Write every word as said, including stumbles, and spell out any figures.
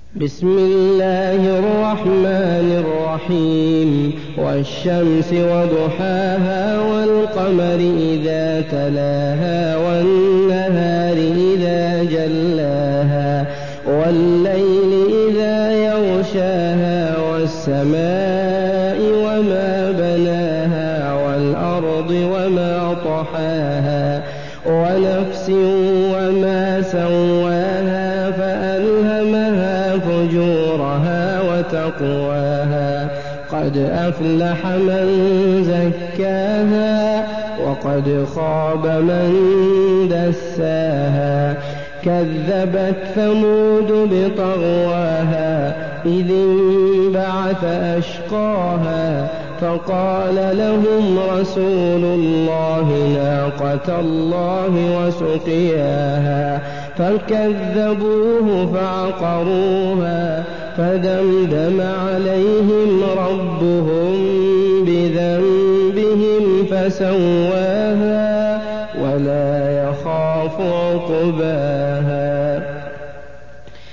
بسم الله الرحمن الرحيم والشمس وضحاها والقمر إذا تلاها والنهار إذا جلاها والليل إذا يغشاها والسماء وما بناها والأرض وما طحاها ونفس وما سواها فألهمها فجورها وتقواها قد أفلح من زكاها وقد خاب من دساها كذبت ثمود بطغواها إذ انبعث أشقاها فقال لهم رسول الله ناقة الله وسقياها فكذبوه فعقروها فدمدم عليهم ربهم بذنبهم فسواها ولا يخاف عقباها.